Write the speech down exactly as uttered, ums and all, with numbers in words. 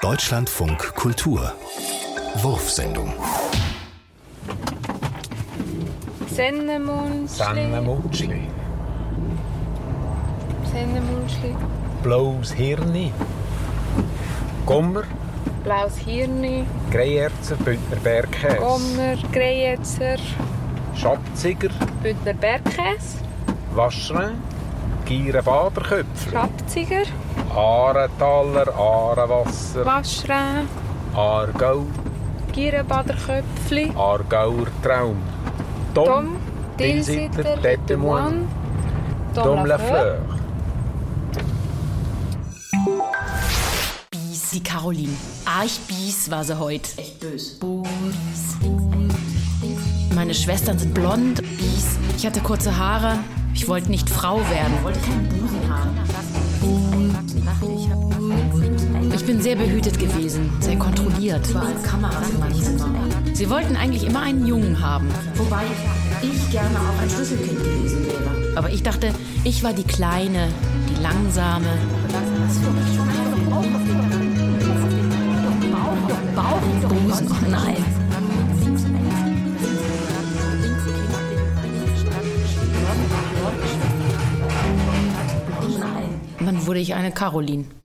Deutschlandfunk Kultur Wurfsendung. Sennemunschli. Sennemunschli. Sennemunschli. Blaues Hirni. Gommer. Blaues Hirni. Greyerzer, Bündner Bergkäse. Gommer, Greyerzer. Schabziger. Bündner Bergkäse. Waschrein. Gieren Baderköpfli. Schabziger. Ahrentaler, Ahrewasser. Waschrein. Aargau. Gierenbaderköpfli. Aargauer Traum. Tom. Tilsiter. Tetemoine. Dom Dom la Fleur. Fleur. Bies, die Caroline. Arg bies war sie heute. Echt bös. Bies. Meine Schwestern sind blond. Bies. Ich hatte kurze Haare. Ich wollte nicht Frau werden. Ich wollte keinen Busen haben. Ich bin sehr behütet gewesen, sehr kontrolliert. Überall Kameras in meinem Zimmer. Sie wollten eigentlich immer einen Jungen haben. Wobei ich gerne auch ein Schlüsselkind gewesen wäre. Aber ich dachte, ich war die Kleine, die Langsame. Bauchbusen, oh nein. Und dann wurde ich eine Caroline.